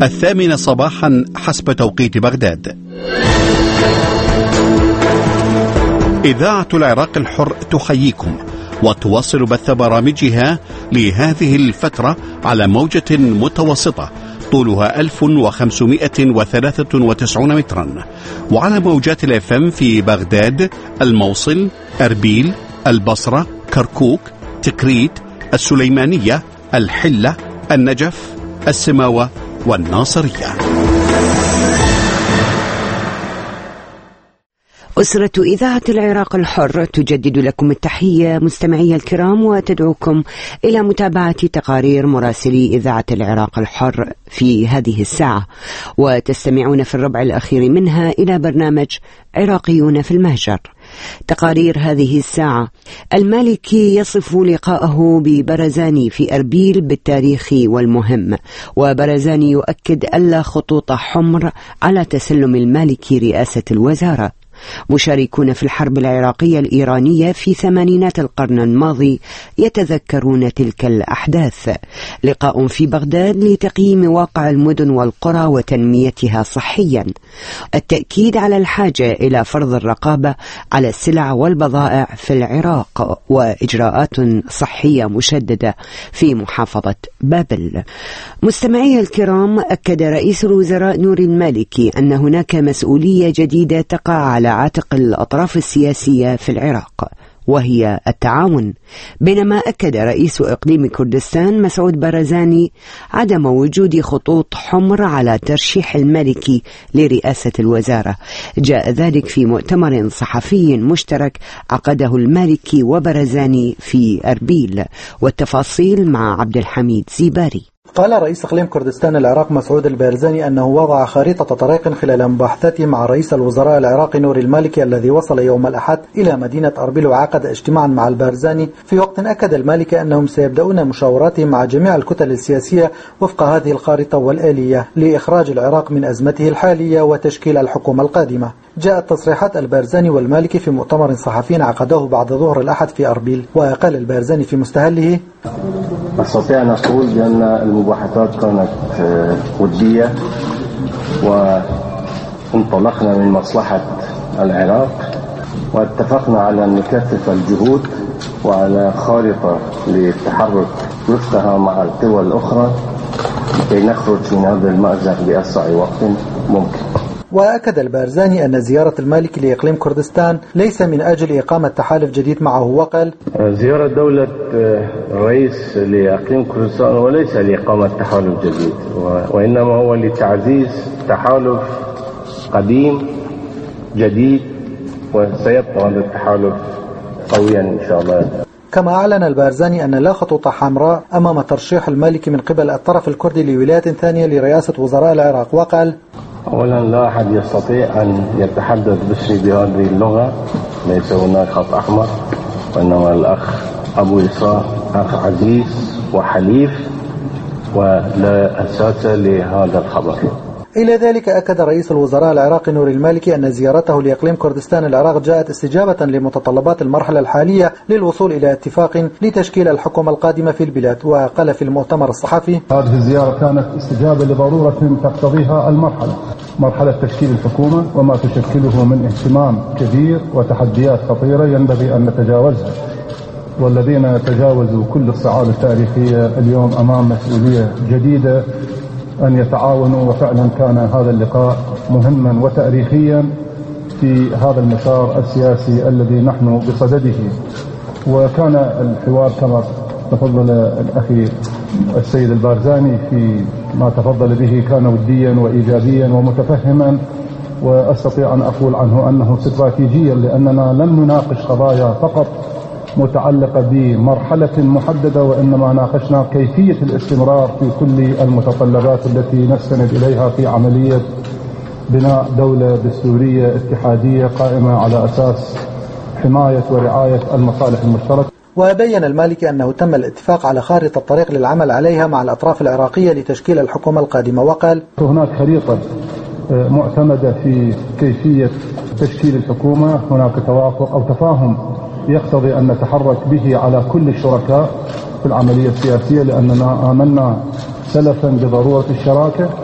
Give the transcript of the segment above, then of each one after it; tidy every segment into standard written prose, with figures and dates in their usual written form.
8 صباحا حسب توقيت بغداد. إذاعة العراق الحر تحييكم وتواصل بث برامجها لهذه الفترة على موجة متوسطة طولها 1593 مترا، وعلى موجات الFM في بغداد، الموصل، أربيل، البصرة، كركوك، تكريت، السليمانية، الحلة، النجف، السماوة والناصرية. أسرة إذاعة العراق الحر تجدد لكم التحية مستمعي الكرام، وتدعوكم إلى متابعة تقارير مراسلي إذاعة العراق الحر في هذه الساعة، وتستمعون في الربع الأخير منها إلى برنامج عراقيون في المهجر. تقارير هذه الساعة: المالكي يصف لقاءه ببرزاني في أربيل بالتاريخي والمهم، وبرزاني يؤكد ألا خطوط حمر على تسلم المالكي رئاسة الوزارة. مشاركون في الحرب العراقية الإيرانية في ثمانينات القرن الماضي يتذكرون تلك الأحداث. لقاء في بغداد لتقييم واقع المدن والقرى وتنميتها صحيا. التأكيد على الحاجة إلى فرض الرقابة على السلع والبضائع في العراق، وإجراءات صحية مشددة في محافظة بابل. مستمعي الكرام، أكد رئيس الوزراء نوري المالكي أن هناك مسؤولية جديدة تقع على عاتق الأطراف السياسية في العراق، وهي التعاون، بينما أكد رئيس إقليم كردستان مسعود برزاني عدم وجود خطوط حمر على ترشيح المالكي لرئاسة الوزارة. جاء ذلك في مؤتمر صحفي مشترك عقده المالكي وبرزاني في أربيل، والتفاصيل مع عبد الحميد زيباري. قال رئيس إقليم كردستان العراق مسعود البارزاني أنه وضع خريطة طريق خلال مباحثاته مع رئيس الوزراء العراقي نوري المالكي الذي وصل يوم الأحد إلى مدينة أربيل وعقد اجتماعا مع البارزاني، في وقت أكد المالكي أنهم سيبدأون مشاوراتهم مع جميع الكتل السياسية وفق هذه الخارطة والآلية لإخراج العراق من أزمته الحالية وتشكيل الحكومة القادمة. جاءت تصريحات البارزاني والمالكي في مؤتمر صحفي عقده بعد ظهر الأحد في أربيل، وقال البارزاني في مستهله: أستطيع أن أقول بأن المباحثات كانت ودية، وانطلقنا من مصلحة العراق، واتفقنا على أن نكثف الجهود وعلى خارطة للتحرك وفقها مع القوى الأخرى لكي نخرج من هذا المأزق بأسرع وقت ممكن. وأكد البارزاني أن زيارة المالكي لإقليم كردستان ليس من أجل إقامة تحالف جديد معه، وقال: زيارة دولة الرئيس لإقليم كردستان وليس لإقامة تحالف جديد، وإنما هو لتعزيز تحالف قديم جديد، وسيبقى هذا التحالف قويا إن شاء الله. كما أعلن البارزاني أن لا خطوط حمراء أمام ترشيح المالكي من قبل الطرف الكردي لولاية ثانية لرئاسة وزراء العراق، وقال: أولا لا أحد يستطيع أن يتحدث باسمي بهذه اللغة، ليس هناك خط أحمر، وإنما الأخ أبو إسراء أخ عزيز وحليف، ولا أساس لهذا الخبر. إلى ذلك أكد رئيس الوزراء العراقي نوري المالكي أن زيارته لإقليم كردستان العراق جاءت استجابة لمتطلبات المرحلة الحالية للوصول إلى اتفاق لتشكيل الحكومة القادمة في البلاد. وقال في المؤتمر الصحفي: هذه الزيارة كانت استجابة لضرورة تقتضيها مرحلة تشكيل الحكومة، وما تشكله من اهتمام كبير وتحديات خطيرة ينبغي أن نتجاوزها، والذين تجاوزوا كل الصعاب التاريخية اليوم أمام مسؤولية جديدة أن يتعاونوا. وفعلا كان هذا اللقاء مهما وتاريخيا في هذا المسار السياسي الذي نحن بصدده، وكان الحوار كما تفضل الأخي السيد البارزاني في ما تفضل به كان وديا وإيجابيا ومتفهما، وأستطيع أن أقول عنه أنه استراتيجيا، لأننا لم نناقش قضايا فقط متعلقة بمرحلة محددة، وإنما ناقشنا كيفية الاستمرار في كل المتطلبات التي نستند إليها في عملية بناء دولة دستورية اتحادية قائمة على أساس حماية ورعاية المصالح المشتركة. وبين المالكي أنه تم الاتفاق على خارطة الطريق للعمل عليها مع الأطراف العراقية لتشكيل الحكومة القادمة، وقال: هناك خريطة معتمدة في كيفية تشكيل الحكومة، هناك توافق أو تفاهم يقتضي أن نتحرك به على كل الشركاء في العملية السياسية، لأننا آمنا سلفا بضرورة الشراكة،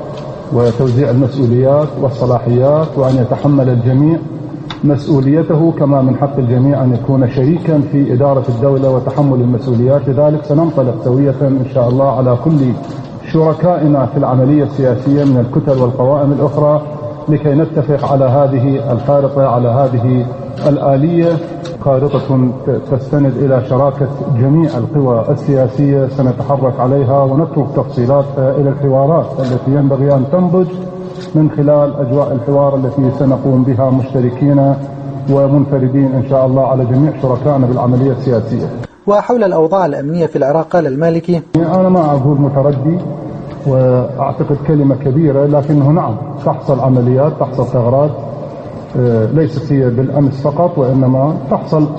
وتوزيع المسؤوليات والصلاحيات، وأن يتحمل الجميع مسؤوليته، كما من حق الجميع أن يكون شريكا في إدارة الدولة وتحمل المسؤوليات. لذلك سننطلق سوية إن شاء الله على كل شركائنا في العملية السياسية من الكتل والقوائم الأخرى لكي نتفق على هذه الخارطة، على هذه الآلية، خارطة تستند إلى شراكة جميع القوى السياسية سنتحرك عليها، ونترك تفصيلاتها إلى الحوارات التي ينبغي أن تنضج من خلال أجواء الحوار التي سنقوم بها مشتركين ومنفردين إن شاء الله على جميع شركائنا بالعملية السياسية. وحول الأوضاع الأمنية في العراق قال المالكي: أنا ما أقول متردي وأعتقد كلمة كبيرة، لكنه نعم تحصل عمليات، تحصل ثغرات ليست هي بالأمس فقط، وإنما تحصل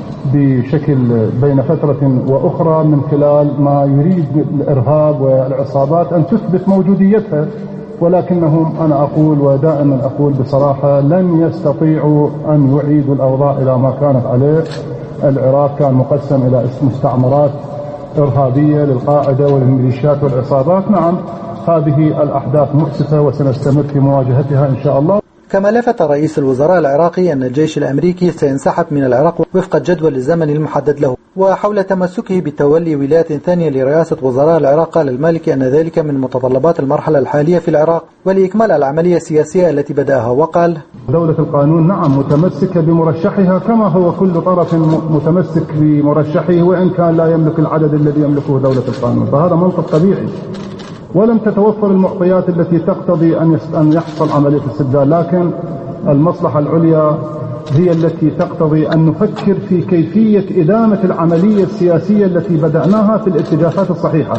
بشكل بين فترة وأخرى من خلال ما يريد الإرهاب والعصابات أن تثبت موجوديتها، ولكنهم أنا أقول ودائما أقول بصراحة لن يستطيعوا أن يعيدوا الأوضاع إلى ما كانت عليه. العراق كان مقسم إلى مستعمرات إرهابية للقاعدة والميليشيات والعصابات. نعم هذه الأحداث مؤسفة وسنستمر في مواجهتها إن شاء الله. كما لفت رئيس الوزراء العراقي أن الجيش الأمريكي سينسحب من العراق وفق الجدول الزمني المحدد له. وحول تمسكه بتولي ولاية ثانية لرئاسة وزراء العراق قال المالكي أن ذلك من متطلبات المرحلة الحالية في العراق ولإكمال العملية السياسية التي بدأها. وقال: دولة القانون نعم متمسكة بمرشحها كما هو كل طرف متمسك بمرشحه، وإن كان لا يملك العدد الذي يملكه دولة القانون، فهذا منطق طبيعي. ولم تتوفر المعطيات التي تقتضي أن يحصل عملية استبدال، لكن المصلحة العليا هي التي تقتضي أن نفكر في كيفية إدامة العملية السياسية التي بدأناها في الاتجاهات الصحيحة.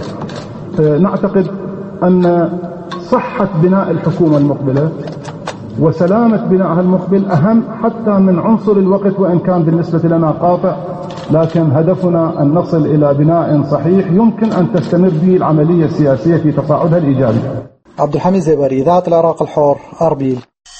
نعتقد أن صحة بناء الحكومة المقبلة وسلامة بنائها المقبل أهم حتى من عنصر الوقت، وإن كان بالنسبة لنا قاطع، لكن هدفنا أن نصل إلى بناء صحيح يمكن أن تستمر به العملية السياسية في تصاعدها الإيجابي. عبد الحميد زباري، إذاعة العراق الحر، أربيل.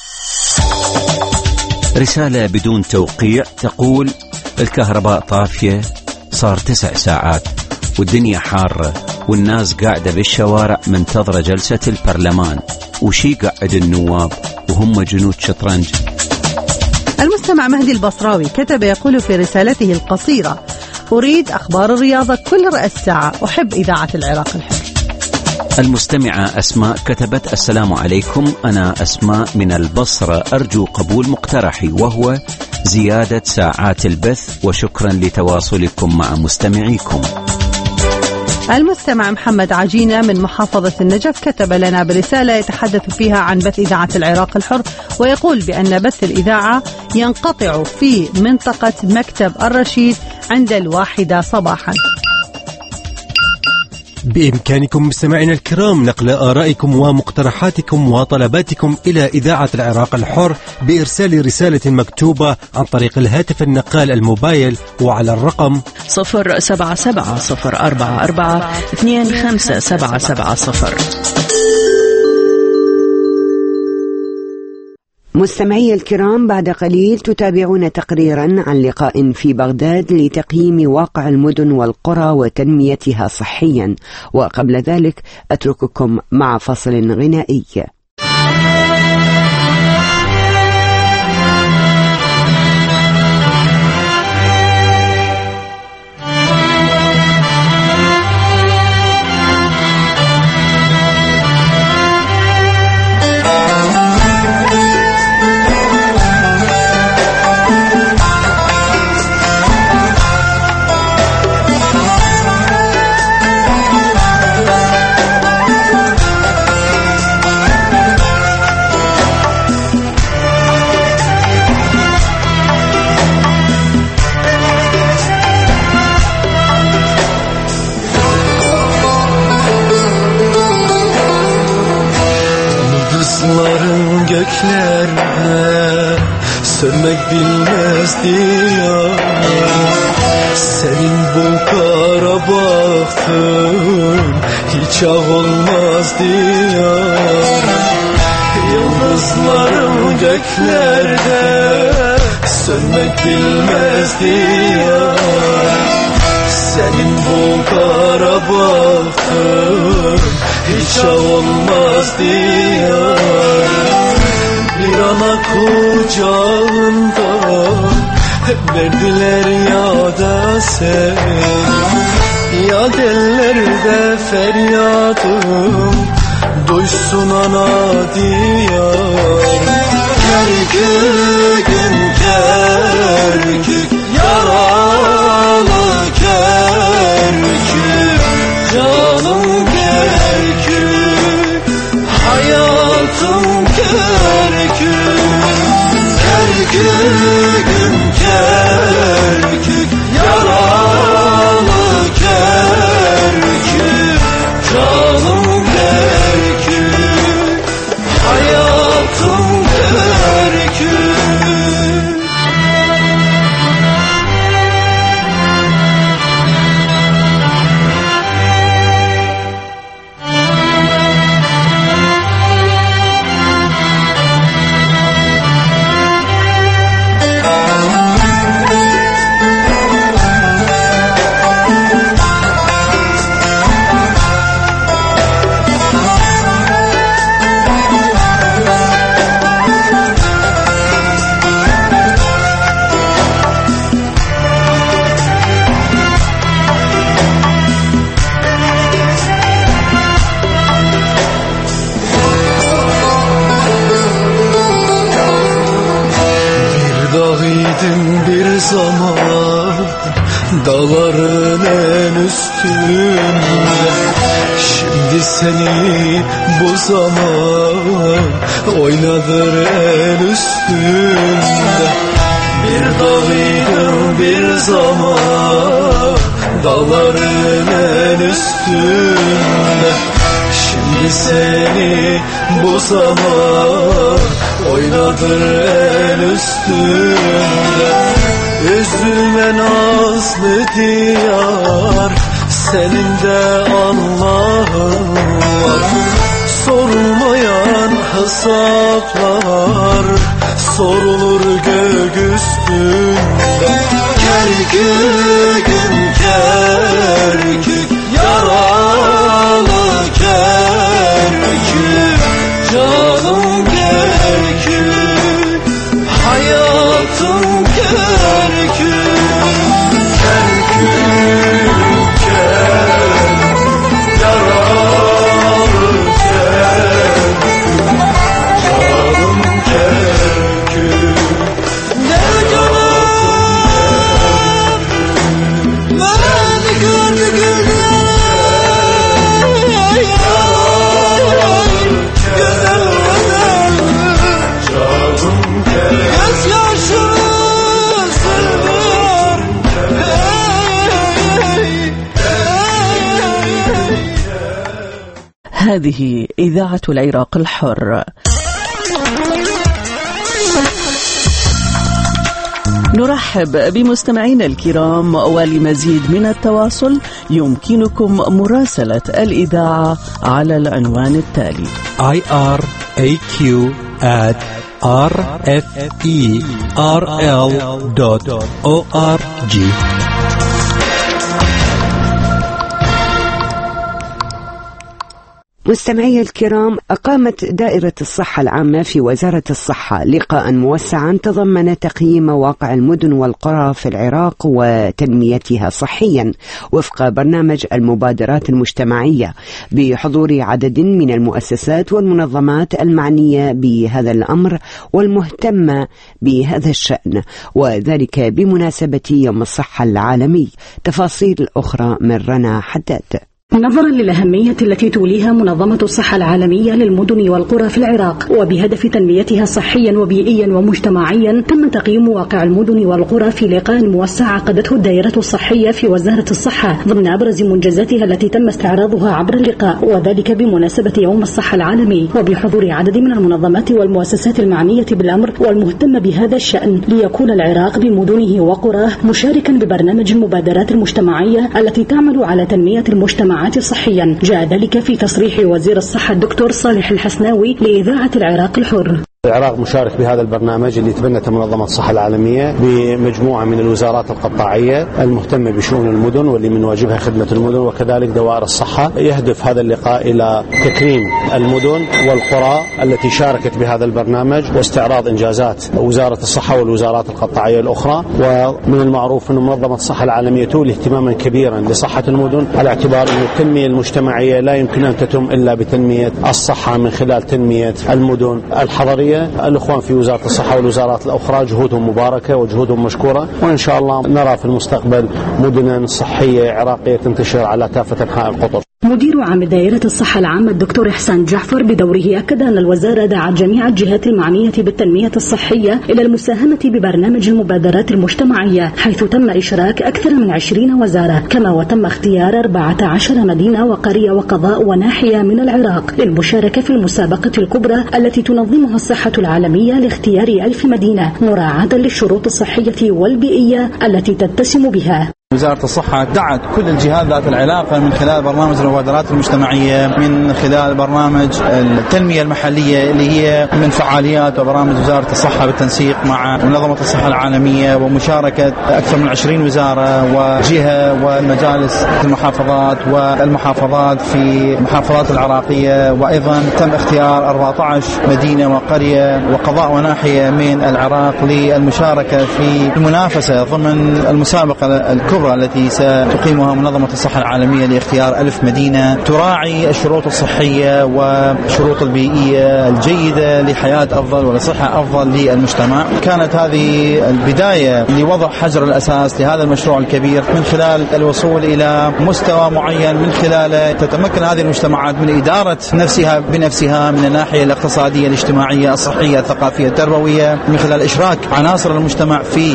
رسالة بدون توقيع تقول: الكهرباء طافية صار 9 ساعات والدنيا حارة والناس قاعدة بالشوارع منتظرة جلسة البرلمان، وشي قاعد النواب وهم جنود شطرنج. المستمع مهدي البصراوي كتب يقول في رسالته القصيرة: أريد أخبار الرياضة كل رأس ساعة، أحب إذاعة العراق الحر. المستمعة أسماء كتبت: السلام عليكم، أنا أسماء من البصرة، أرجو قبول مقترحي وهو زيادة ساعات البث، وشكرا لتواصلكم مع مستمعيكم. المستمع محمد عجينة من محافظة النجف كتب لنا برسالة يتحدث فيها عن بث إذاعة العراق الحر، ويقول بأن بث الإذاعة ينقطع في منطقة مكتب الرشيد عند 1 صباحا. بإمكانكم مستمعينا الكرام نقل آرائكم ومقترحاتكم وطلباتكم إلى إذاعة العراق الحر بإرسال رسالة مكتوبة عن طريق الهاتف النقال الموبايل وعلى الرقم 077-044-25770. مستمعي الكرام، بعد قليل تتابعون تقريرا عن لقاء في بغداد لتقييم واقع المدن والقرى وتنميتها صحيا، وقبل ذلك أترككم مع فصل غنائي. Göklerde sönmek bilmezdi ya, senin bu kara baktın hiç ağ olmazdı ya. Yıldızların göklerde sönmek bilmezdi ya, senin bu kara baktın hiç olmaz diyor. Bir ana kucağında verdiler ya da sen, ya dellerde feryadım duysun ana diyor. Kerkük'üm Kerkük, yaralı Kerkük, canım Kerkük, hayatım Kerkük. Kerkük'üm Kerkük, yaralı Kerkük, canım Kerkük, hayatım Kerkük. Bir zaman dağların en üstünde, şimdi seni bu zaman oynadır en üstünde. Bir dağıydım bir zaman dağların en üstünde, şimdi seni bu zaman oynadır en üstünde. Üzülme nazlı diyar, senin de Allah'ın var. Sorulmayan hesaplar sorulur gök üstünde. Kerkük'üm Kerkük, yaralı Kerkük, canım Kerkük, hayatım Kerkük. Kerkük, Kerkük, yaralı Kerkük, canım Kerkük. Ne canım, beni gördü güzel, canım Kerkük. Göz yaşım هذه إذاعة العراق الحر. نرحب بمستمعينا الكرام، ولمزيد من التواصل يمكنكم مراسلة الإذاعة على العنوان التالي: iraq@rferl.org. مستمعي الكرام، أقامت دائرة الصحة العامة في وزارة الصحة لقاء موسعا تضمن تقييم مواقع المدن والقرى في العراق وتنميتها صحيا وفق برنامج المبادرات المجتمعية، بحضور عدد من المؤسسات والمنظمات المعنية بهذا الأمر والمهتمة بهذا الشأن، وذلك بمناسبة يوم الصحة العالمي. تفاصيل أخرى من رنا حداد. نظرا للأهمية التي توليها منظمة الصحة العالمية للمدن والقرى في العراق وبهدف تنميتها صحيا وبيئيا ومجتمعيا، تم تقييم واقع المدن والقرى في لقاء موسع عقدته الدائرة الصحية في وزارة الصحة ضمن أبرز منجزاتها التي تم استعراضها عبر اللقاء، وذلك بمناسبة يوم الصحة العالمي وبحضور عدد من المنظمات والمؤسسات المعنية بالأمر والمهتمة بهذا الشأن، ليكون العراق بمدنه وقراه مشاركا ببرنامج المبادرات المجتمعية التي تعمل على تنمية المجتمع صحيا. جاء ذلك في تصريح وزير الصحة الدكتور صالح الحسناوي لإذاعة العراق الحر. العراق مشارك بهذا البرنامج اللي تبنته منظمة الصحة العالمية بمجموعة من الوزارات القطاعية المهتمة بشؤون المدن واللي من واجبها خدمة المدن وكذلك دوائر الصحة. يهدف هذا اللقاء إلى تكريم المدن والقرى التي شاركت بهذا البرنامج واستعراض إنجازات وزارة الصحة والوزارات القطاعية الأخرى. ومن المعروف أن منظمة الصحة العالمية تولي اهتماما كبيرا لصحة المدن على اعتبار أن التنمية المجتمعية لا يمكن أن تتم إلا بتنمية الصحة من خلال تنمية المدن الحضرية. الأخوان في وزارة الصحة والوزارات الأخرى جهودهم مباركة وجهودهم مشكورة، وإن شاء الله نرى في المستقبل مدنا صحية عراقية تنتشر على كافة أنحاء القطر. مدير عام دائرة الصحة العامة الدكتور إحسان جعفر بدوره أكد أن الوزارة دعت جميع الجهات المعنية بالتنمية الصحية إلى المساهمة ببرنامج المبادرات المجتمعية، حيث تم إشراك أكثر من 20 وزارة، كما وتم اختيار 14 مدينة وقرية وقضاء وناحية من العراق للمشاركة في المسابقة الكبرى التي تنظمها الصحة العالمية لاختيار 1000 مدينة مراعاة للشروط الصحية والبيئية التي تتسم بها. وزارة الصحة دعت كل الجهات ذات العلاقة من خلال برنامج المبادرات المجتمعية، من خلال برنامج التنمية المحلية اللي هي من فعاليات وبرامج وزارة الصحة بالتنسيق مع منظمة الصحة العالمية ومشاركة أكثر من 20 وزارة وجهة والمجالس المحافظات والمحافظات في المحافظات العراقية. وأيضا تم اختيار 14 مدينة وقرية وقضاء وناحية من العراق للمشاركة في المنافسة ضمن المسابقة الكبرى التي ستقيمها منظمة الصحة العالمية لاختيار 1000 مدينة تراعي الشروط الصحية والشروط البيئية الجيدة لحياة أفضل ولصحة أفضل للمجتمع. كانت هذه البداية لوضع حجر الأساس لهذا المشروع الكبير من خلال الوصول إلى مستوى معين من خلاله تتمكن هذه المجتمعات من إدارة نفسها بنفسها من الناحية الاقتصادية الاجتماعية الصحية الثقافية التربوية، من خلال إشراك عناصر المجتمع في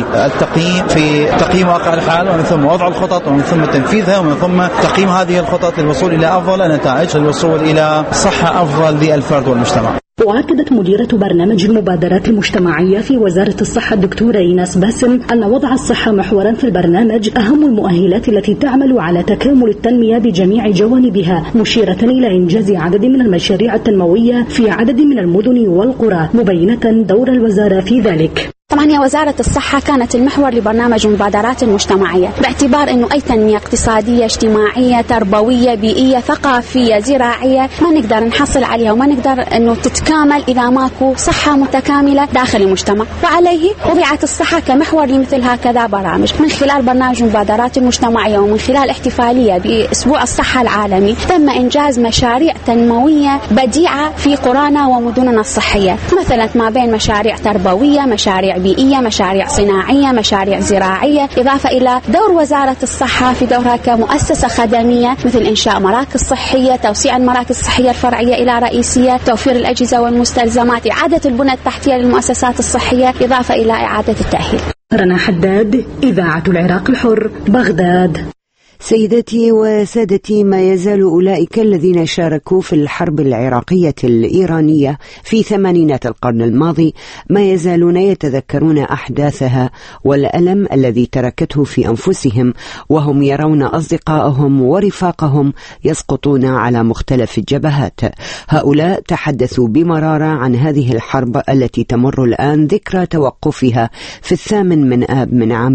تقييم واقع الحال ومن ثم وضع الخطط ومن ثم تنفيذها ومن ثم تقييم هذه الخطط للوصول إلى أفضل نتائج، للوصول إلى صحة أفضل للفرد والمجتمع. وأكدت مديرة برنامج المبادرات المجتمعية في وزارة الصحة الدكتورة إيناس باسم أن وضع الصحة محورا في البرنامج أهم المؤهلات التي تعمل على تكامل التنمية بجميع جوانبها، مشيرة إلى إنجاز عدد من المشاريع التنموية في عدد من المدن والقرى، مبينة دور الوزارة في ذلك. طبعا هي وزارة الصحة كانت المحور لبرنامج المبادرات المجتمعية، باعتبار أنه أي تنمية اقتصادية اجتماعية تربوية بيئية ثقافية زراعية ما نقدر نحصل عليها وما نقدر أنه تتكامل إذا ماكو صحة متكاملة داخل المجتمع، وعليه وضعت الصحة كمحور لمثل هكذا برامج. من خلال برنامج المبادرات المجتمعية ومن خلال احتفالية بأسبوع الصحة العالمي تم إنجاز مشاريع تنموية بديعة في قرانا ومدننا الصحية، مثلا ما بين مشاريع تربوية، مشاريع بيئية، مشاريع صناعية، مشاريع زراعية، إضافة إلى دور وزارة الصحة في دورها كمؤسسة خدمية مثل إنشاء مراكز صحية، توسيع المراكز الصحية الفرعية إلى رئيسية، توفير الأجهزة والمستلزمات، إعادة البنى التحتية للمؤسسات الصحية، إضافة إلى إعادة التأهيل. رنا حداد، إذاعة العراق الحر، بغداد. سيداتي وسادتي، ما يزال أولئك الذين شاركوا في الحرب العراقية الإيرانية في ثمانينات القرن الماضي ما يزالون يتذكرون أحداثها والألم الذي تركته في أنفسهم، وهم يرون أصدقائهم ورفاقهم يسقطون على مختلف الجبهات. هؤلاء تحدثوا بمرارة عن هذه الحرب التي تمر الآن ذكرى توقفها في 8 آب من عام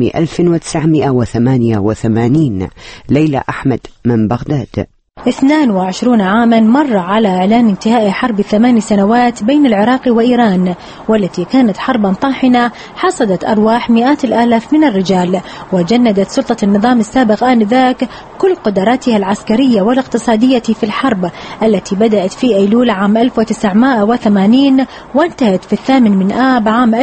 1988. ليلى أحمد من بغداد. 22 عاما مر على إعلان انتهاء حرب 8 سنوات بين العراق وإيران، والتي كانت حربا طاحنة حصدت أرواح مئات الآلاف من الرجال، وجندت سلطة النظام السابق آنذاك كل قدراتها العسكرية والاقتصادية في الحرب التي بدأت في أيلول عام 1980 وانتهت في 8 آب عام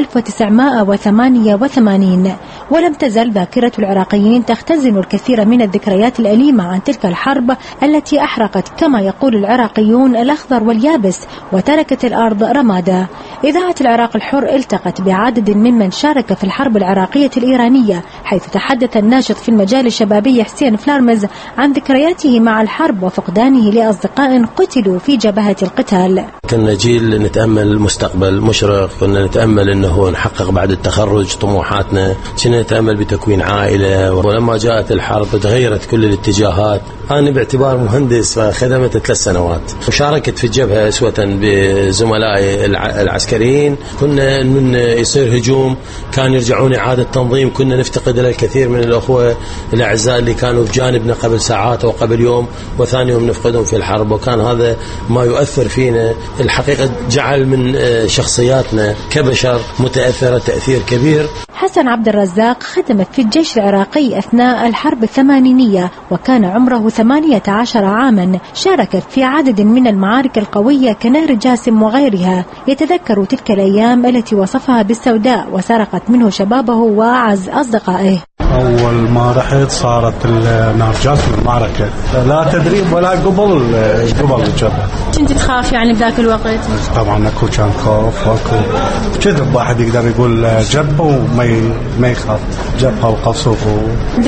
1988. ولم تزل ذاكرة العراقيين تختزن الكثير من الذكريات الأليمة عن تلك الحرب التي أحرقت كما يقول العراقيون الأخضر واليابس وتركت الأرض رمادا. إذاعة العراق الحر التقت بعدد ممن شارك في الحرب العراقية الإيرانية، حيث تحدث الناشط في المجال الشبابي حسين فلارمز عن ذكرياته مع الحرب وفقدانه لأصدقاء قتلوا في جبهة القتال. كنا جيل نتأمل مستقبل مشرق، كنا نتأمل أنه نحقق بعد التخرج طموحاتنا، كنا نتأمل بتكوين عائلة، ولما جاءت الحرب تغيرت كل الاتجاهات. أنا باعتبار مهندس خدمت 3 سنوات، وشاركت في الجبهة أسوة بزملائي العسكريين. كنا من يصير هجوم كان يرجعون إعادة تنظيم، كنا نفتقد إلى الكثير من الأخوة الأعزاء اللي كانوا في جانبنا قبل ساعات أو قبل يوم، وثاني يوم نفقدهم في الحرب، وكان هذا ما يؤثر فينا. الحقيقة جعل من شخصياتنا كبشر متأثرة تأثير كبير. حسن عبد الرزاق خدم في الجيش العراقي أثناء الحرب الثمانينية، وكان عمره 18 عاما. شارك في عدد من المعارك القوية كنهر جاسم وغيرها. يتذكر تلك الأيام التي وصفها بالسوداء وسرقت منه شبابه وأعز أصدقائه. أول ما رحت صارت نهر جاسم المعركة، لا تدريب ولا قبل الجبهة. كنت تخاف يعني بذاك الوقت؟ طبعا أكو كان خوف وأكو كذب، واحد يقدر يقول جبهة وما يخاف، جبهة وقصف. ب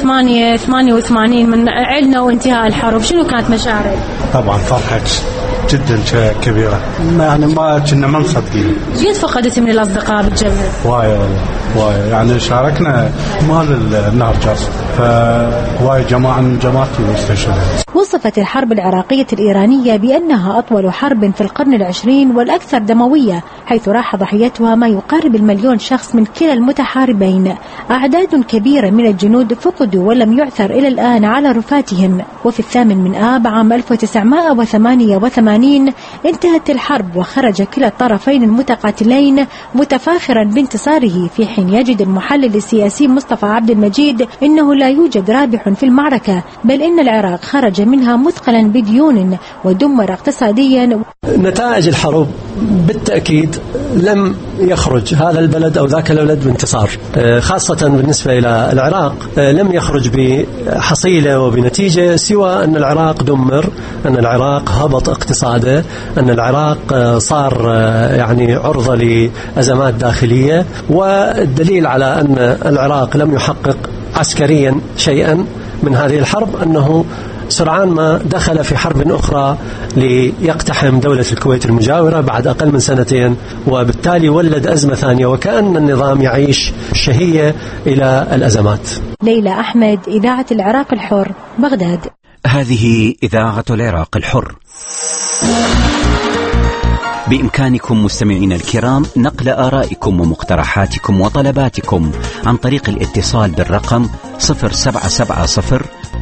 88 من علنا وانتهاء الحرب شنو كانت مشاعرك؟ طبعا فرحة جدا كبيرة، يعني ما كنا ما مصدقين. قد فقدت من الأصدقاء بالجبهة؟ وايد يعني شاركنا مال النهر جاسم، فوايد جماعة من جماعتي واستشهدوا. وصفت الحرب العراقية الإيرانية بأنها أطول حرب في القرن العشرين والأكثر دموية، حيث راح ضحيتها ما يقارب 1,000,000 شخص من كلا المتحاربين. أعداد كبيرة من الجنود فقدوا ولم يعثر إلى الآن على رفاتهم. وفي 8 آب عام 1988 انتهت الحرب، وخرج كلا الطرفين المتقاتلين متفاخرا بانتصاره، في حين يجد المحلل السياسي مصطفى عبد المجيد أنه لا يوجد رابح في المعركة، بل إن العراق خرج منها مثقلا بديون ودمر اقتصاديا. نتائج الحرب بالتأكيد لم يخرج هذا البلد أو ذاك البلد بانتصار، خاصة بالنسبة إلى العراق لم يخرج بحصيلة وبنتيجة سوى أن العراق دمر، أن العراق هبط اقتصاده، أن العراق صار يعني عرضة لأزمات داخلية. والدليل على أن العراق لم يحقق عسكريا شيئا من هذه الحرب أنه سرعان ما دخل في حرب أخرى ليقتحم دولة الكويت المجاورة بعد أقل من 2 سنين، وبالتالي ولد أزمة ثانية، وكأن النظام يعيش شهية إلى الأزمات. ليلى أحمد، إذاعة العراق الحر، بغداد. هذه إذاعة العراق الحر. بإمكانكم مستمعين الكرام نقل آرائكم ومقترحاتكم وطلباتكم عن طريق الاتصال بالرقم 0770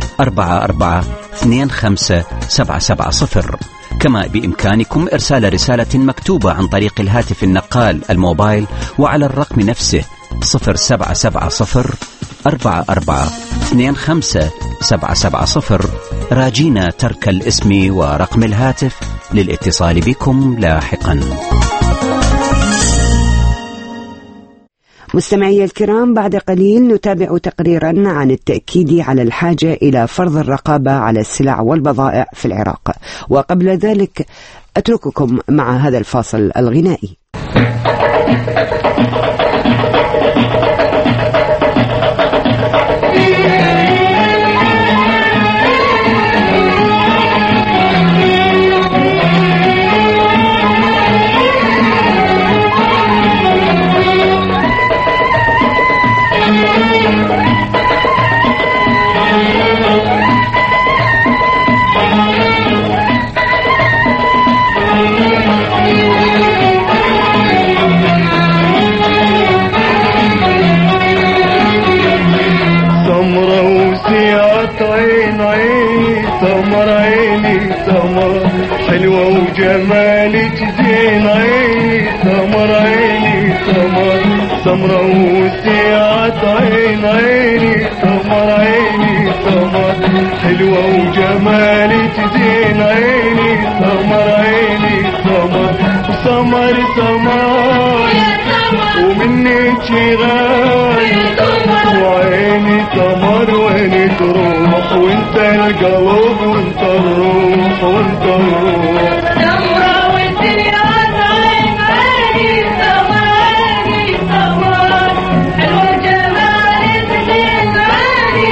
44257770. كما بإمكانكم إرسال رسالة مكتوبة عن طريق الهاتف النقال الموبايل وعلى الرقم نفسه 0770 44257770، راجينا ترك الاسم ورقم الهاتف للاتصال بكم لاحقا. مستمعي الكرام، بعد قليل نتابع تقريرا عن التأكيد على الحاجة إلى فرض الرقابة على السلع والبضائع في العراق، وقبل ذلك أترككم مع هذا الفاصل الغنائي. حلوة وجمالك زين عيني سمر عيني سمرة وسيعة عيني سمر عيني حلوة وجمالك زين عيني سمر ومنك غالي وعيني سمر وين تروح وانت القلب وانت الروح وانت الروح سمرة والدنيا عيني سمر حلوة جمالك زين عيني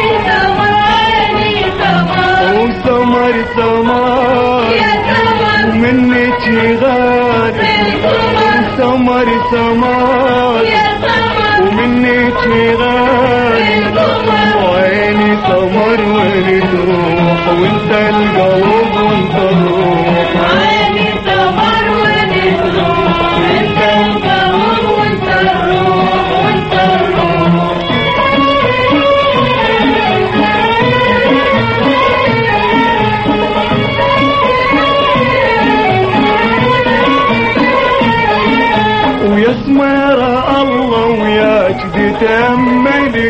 سمر يا سمر ومنك غالي سمر يا سمر ومنك غالي وعيني سمر وين تروح وانت القلب وانت الروح عيني ثمر وعيني الروح انت القلب وانت الروح وانت الروح ويسمر الله وياك دي تأملي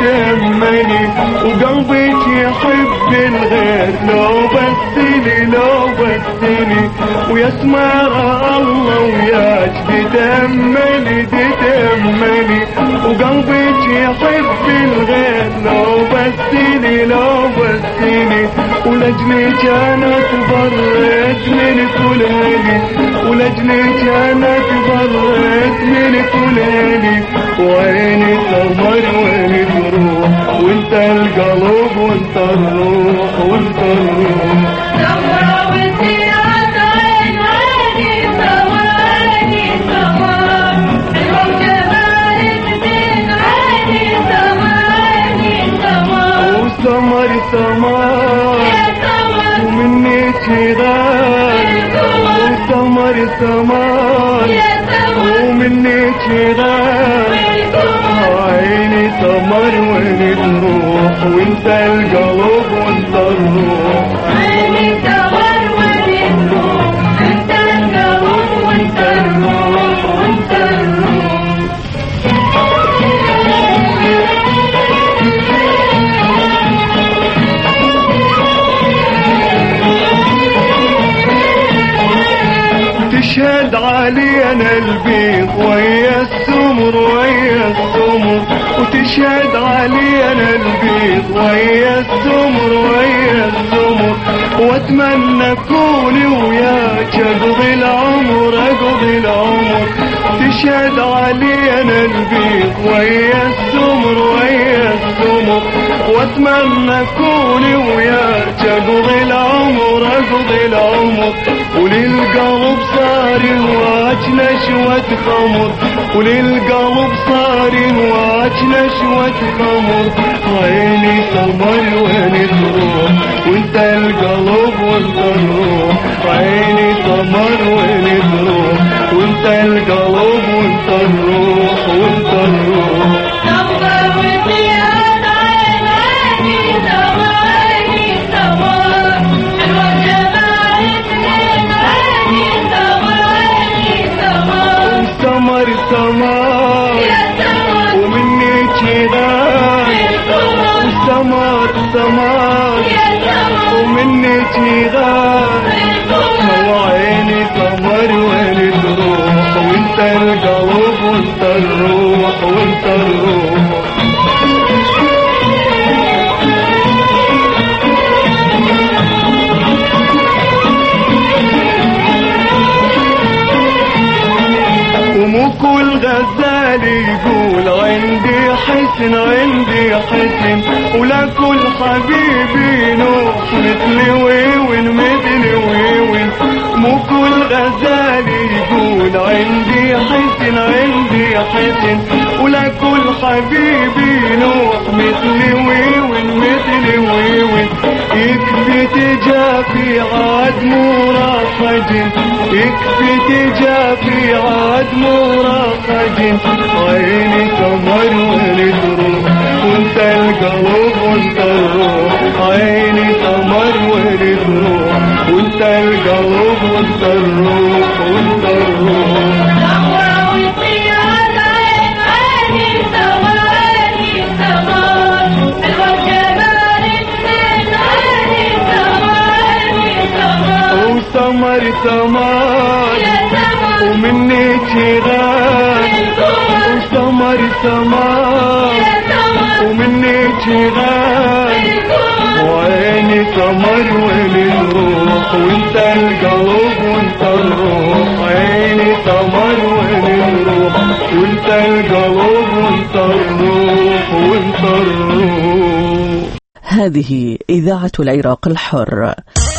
وقلبك يحب الغير لو بسني ويسمر الله وياك دي تأملي وقلبك يحب الغير لو بسني ولجلك انا تبرد من كل هلي ولجلك انا تبرد من كل هلي وعيني ثمر وعيني تروح وانت القلب وانت الروح وانت الروح ثمرة وزيرة عين عيني ثمر عيني ثمر حلوة وجمالك زين عيني ثمر عيني ثمر وثمر ثمر يا ثمر ومنك غالي وثمر ثمر يا ثمر ومنك غالي عيني ثمر وعيني تروح وانت القلب وانت الروح عيني ثمر وعيني تروح انت القلب وانت الروح وانت الروح تشهد علينا البيض ويا السمر وتشهد علينا البيض ويا السمر واتمنى كوني وياك اقضي العمر تشهد علينا البيض ويا السمر واتمنى كوني وياك اقضي العمر وللقلب صار واج نشوة خمر وللقلب صار واج نشوة خمر عيني ثمر وعيني تروح وانت القلب وانت الروح عيني ثمر وعيني تروح وانت القلب وانت الروح وانت الروح ثمر وزيادة عين عيني ثمر عيني ثمر حلوة جمالك زين عيني ثمر عيني ثمر ثمر ثمر يا ثمر ومنك غالي ثمر يا ثمر ومنك غالي وعيني ثمر وعيني تروح وانت القلب وانت الروح وانت الروح ومو كل غزال يقول عندي حسن ولا كل حبيبي نوح مثلي ويوين مو كل غزال يقول عندي حسن ولا كل حبيبي نوح مثلي ويوين يكفي تجافي عاد مرافج يكفي تجافي عاد مرافج عيني ثمر وعيني تروح وانت القلب وانت الروح عيني ثمر وعيني تروح وانت القلب وانت الروح وانت الروح ثمرة وزيادة عين عيني ثمر عيني ثمر حلوة وجمالك زين عيني ثمر عيني ثمر وثمر ثمر يا ثمر ومنك غالي وثمر ثمر يا ثمر ومنك غالي وعيني ثمر وعيني الروح وانت القلب وانت الروح عيني ثمر وعيني الروح وانت القلب وانت الروح وانت الروح. هذه إذاعة العراق الحر.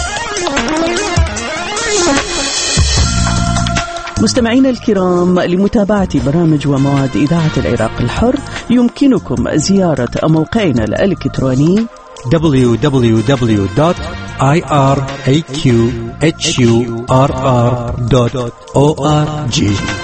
مستمعينا الكرام، لمتابعة برامج ومواد إذاعة العراق الحر يمكنكم زيارة موقعنا الإلكتروني www.rti.org. iraqhurr.org.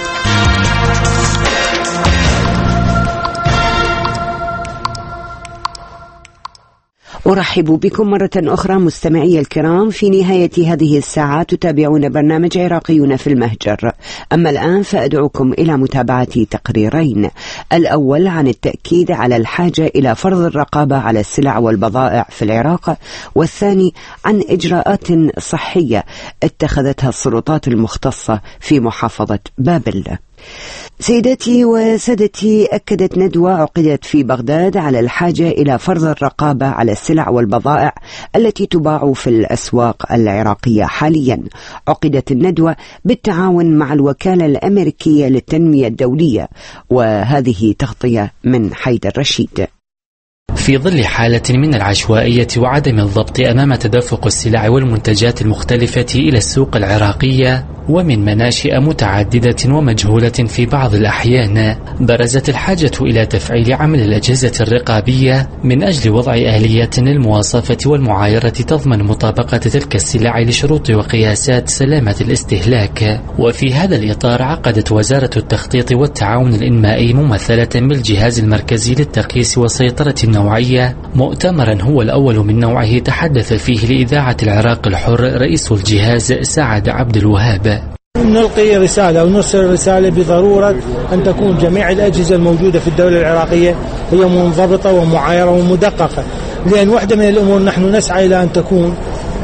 أرحب بكم مرة أخرى مستمعي الكرام. في نهاية هذه الساعة تتابعون برنامج عراقيون في المهجر. أما الآن فأدعوكم إلى متابعة تقريرين، الأول عن التأكيد على الحاجة إلى فرض الرقابة على السلع والبضائع في العراق، والثاني عن إجراءات صحية اتخذتها السلطات المختصة في محافظة بابل. سيداتي وسادتي، أكدت ندوة عقدت في بغداد على الحاجة إلى فرض الرقابة على السلع والبضائع التي تباع في الأسواق العراقية حاليا. عقدت الندوة بالتعاون مع الوكالة الأمريكية للتنمية الدولية، وهذه تغطية من حيدر رشيد. في ظل حالة من العشوائية وعدم الضبط أمام تدفق السلع والمنتجات المختلفة إلى السوق العراقية ومن مناشئ متعددة ومجهولة في بعض الأحيان، برزت الحاجة إلى تفعيل عمل الأجهزة الرقابية من أجل وضع آلية للمواصفة والمعايرة تضمن مطابقة تلك السلع لشروط وقياسات سلامة الاستهلاك. وفي هذا الإطار عقدت وزارة التخطيط والتعاون الإنمائي ممثلة بالجهاز المركزي للتقييس والسيطرة النوعية مؤتمرا هو الأول من نوعه تحدث فيه لإذاعة العراق الحر رئيس الجهاز سعد عبد الوهاب. نلقي رسالة أو نرسل رسالة بضرورة أن تكون جميع الأجهزة الموجودة في الدولة العراقية هي منضبطة ومعايرة ومدققة، لأن واحدة من الأمور نحن نسعى إلى أن تكون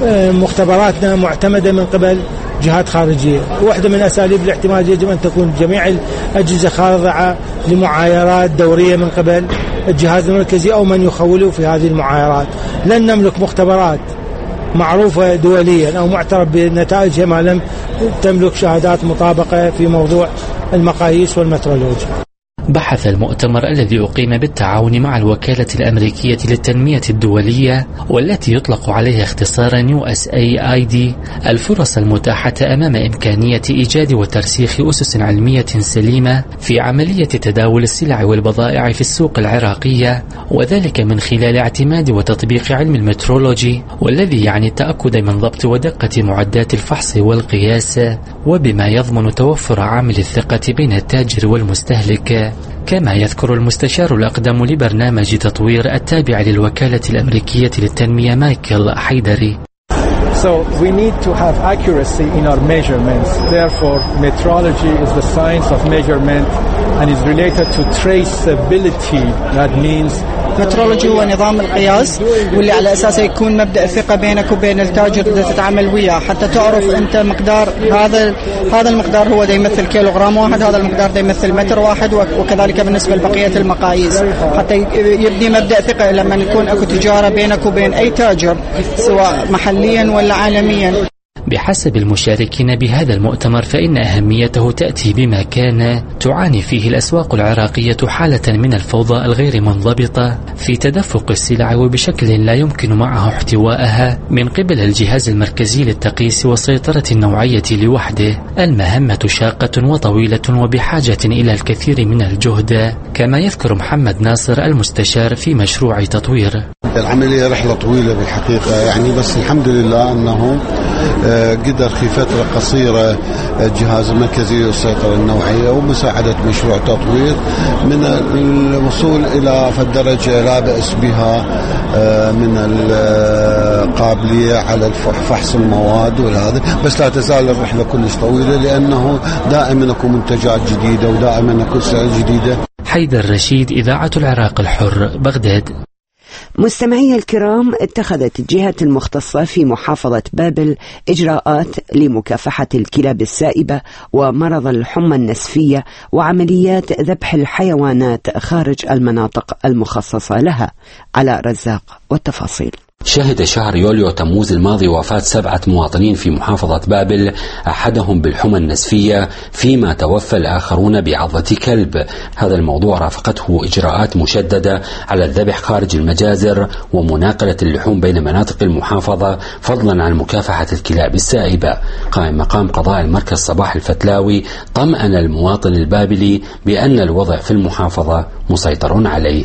مختبراتنا معتمدة من قبل جهات خارجية. واحدة من أساليب الاعتماد يجب أن تكون جميع الأجهزة خاضعة لمعايرات دورية من قبل الجهاز المركزي أو من يخوله في هذه المعايرات. لن نملك مختبرات معروفة دوليا أو معترف بنتائجها ما لم تملك شهادات مطابقة في موضوع المقاييس والمترولوجيا. بحث المؤتمر الذي أقيم بالتعاون مع الوكالة الأمريكية للتنمية الدولية والتي يطلق عليها اختصارا USAID الفرص المتاحة أمام إمكانية إيجاد وترسيخ أسس علمية سليمة في عملية تداول السلع والبضائع في السوق العراقية، وذلك من خلال اعتماد وتطبيق علم المترولوجي، والذي يعني التأكد من ضبط ودقة معدات الفحص والقياس، وبما يضمن توفر عامل الثقة بين التاجر والمستهلك. كما يذكر المستشار الأقدم لبرنامج تطوير التابع للوكالة الأمريكية للتنمية مايكل حيدري. So we need to have accuracy in our measurements. Therefore, metrology is the science of measurement and is related to traceability. That means مترولوجي هو نظام القياس واللي على أساسه يكون مبدأ الثقة بينك وبين التاجر اللي تتعامل وياه، حتى تعرف أنت مقدار هذا المقدار هو ده يمثل كيلوغرام واحد، هذا المقدار ده يمثل متر واحد، وكذلك بالنسبة لبقية المقاييس، حتى يبني مبدأ ثقة لما يكون أكو تجارة بينك وبين أي تاجر سواء محليا ولا عالميا. بحسب المشاركين بهذا المؤتمر فإن أهميته تأتي بما كان تعاني فيه الأسواق العراقية حالة من الفوضى الغير منضبطة في تدفق السلع وبشكل لا يمكن معه احتوائها من قبل الجهاز المركزي للتقييس والسيطرة النوعية لوحده. المهمة شاقة وطويلة وبحاجة إلى الكثير من الجهد، كما يذكر محمد ناصر المستشار في مشروع تطوير. العملية رحلة طويلة بالحقيقة يعني، بس الحمد لله أنه قدر في فترة قصيرة الجهاز المركزي للسيطرة النوعية ومساعدة مشروع تطوير من الوصول إلى درجة لا بأس بها من القابلية على فحص المواد والهذا، بس لا تزال الرحلة كلش طويلة لأنه دائما يكون منتجات جديدة ودائما يكون سلع جديدة. حيدر رشيد، إذاعة العراق الحر، بغداد. مستمعي الكرام، اتخذت الجهات المختصة في محافظة بابل إجراءات لمكافحة الكلاب السائبة ومرض الحمى النسفية وعمليات ذبح الحيوانات خارج المناطق المخصصة لها. على رزاق والتفاصيل. شهد شهر يوليو تموز الماضي وفاة 7 مواطنين في محافظة بابل، أحدهم بالحمى النسفية، فيما توفى الآخرون بعضة كلب. هذا الموضوع رافقته إجراءات مشددة على الذبح خارج المجازر ومناقلة اللحوم بين مناطق المحافظة، فضلا عن مكافحة الكلاب السائبة. قائم مقام قضاء المركز صباح الفتلاوي طمأن المواطن البابلي بأن الوضع في المحافظة مسيطر عليه.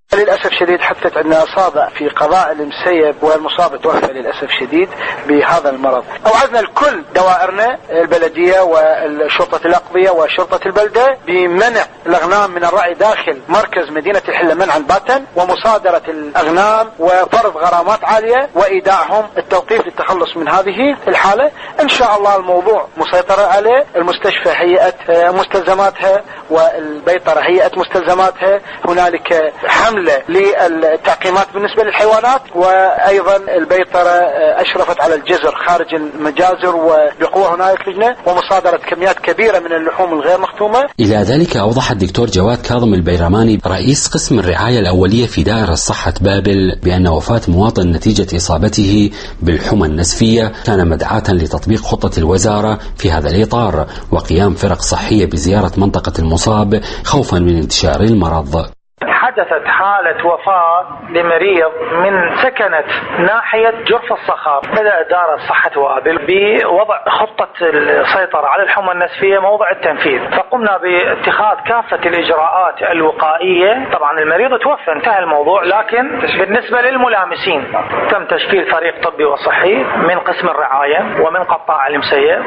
للأسف شديد حدثت عندنا إصابة في قضاء المسيب، والمصاب توفى للأسف شديد بهذا المرض. أوعدنا الكل دوائرنا البلدية والشرطة الأقضية وشرطة البلدة بمنع الأغنام من الرعي داخل مركز مدينة الحلة منعا باتا، ومصادرة الأغنام وفرض غرامات عالية وإيداعهم التوقيف للتخلص من هذه الحالة. إن شاء الله الموضوع مسيطرة عليه، المستشفى هيئة مستلزماتها والبيطرة هيئة مستلزماتها، هنالك حملة للتعقيمات بالنسبة للحيوانات، وأيضا البيطرة أشرفت على الجزر خارج المجازر، وبقوة هنالك لجنة ومصادرة كميات كبيرة من اللحوم الغير مختومة. إلى ذلك أوضح الدكتور جواد كاظم البيرماني رئيس قسم الرعاية الأولية في دائرة صحة بابل بأن وفاة مواطن نتيجة إصابته بالحمى النسفية كان مدعاة لتطبيق خطة الوزارة في هذا الإطار، وقيام فرق صحية بزيارة منطقة المصاب خوفا من انتشار المرض. حدثت حالة وفاة لمريض من سكنة ناحية جرف الصخر. بدأ دار صحة بابل بوضع خطة السيطرة على الحمى النسفية موضع التنفيذ، فقمنا باتخاذ كافة الإجراءات الوقائية. طبعا المريض توفى انتهى الموضوع، لكن بالنسبة للملامسين تم تشكيل فريق طبي وصحي من قسم الرعاية ومن قطاع المسيب،